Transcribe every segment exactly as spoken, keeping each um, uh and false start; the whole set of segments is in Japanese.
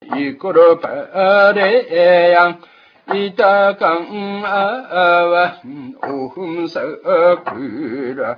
이끌어 바래양 이따강 아와 오흠사그라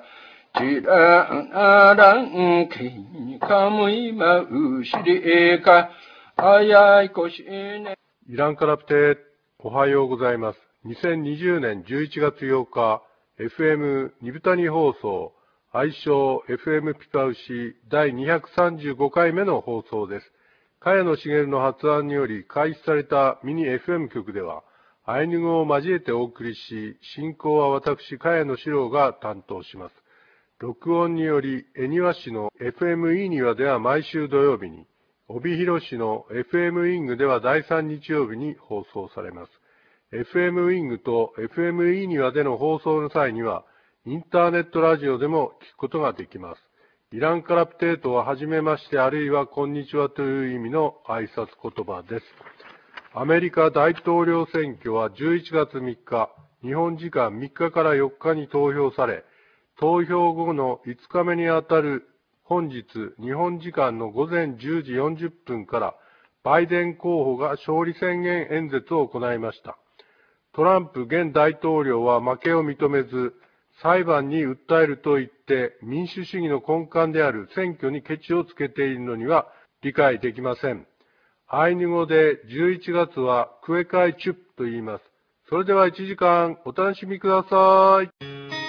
지라랑 기카무이 마우시리까 아야이 고시네。 イランカラプテ、おはようございます。にせんにじゅうねんじゅういちがつようか、エフエム ニブタニ放送、愛称 エフエム ピパウシだいにひゃくさんじゅうごかいめの放送です。茅野茂の発案により開始されたミニ エフエム 局では、アイヌ語を交えてお送りし、進行は私、茅野史郎が担当します。録音により、恵庭市の エフエム イーニワでは毎週土曜日に、帯広市の エフエム イングではだいさん日曜日に放送されます。エフエム イングと エフエム イーニワでの放送の際には、インターネットラジオでも聞くことができます。イランカラプテートははじめましてあるいはこんにちはという意味の挨拶言葉です。アメリカ大統領選挙はじゅういちがつみっか、日本時間みっかからよっかに投票され、投票後のいつかめにあたる本日日本時間のごぜんじゅうじよんじゅっぷんからバイデン候補が勝利宣言演説を行いました。トランプ現大統領は負けを認めず、裁判に訴えると言って民主主義の根幹である選挙にケチをつけているのには理解できません。アイヌ語でじゅういちがつはクエカイチュップと言います。それではいちじかんお楽しみください。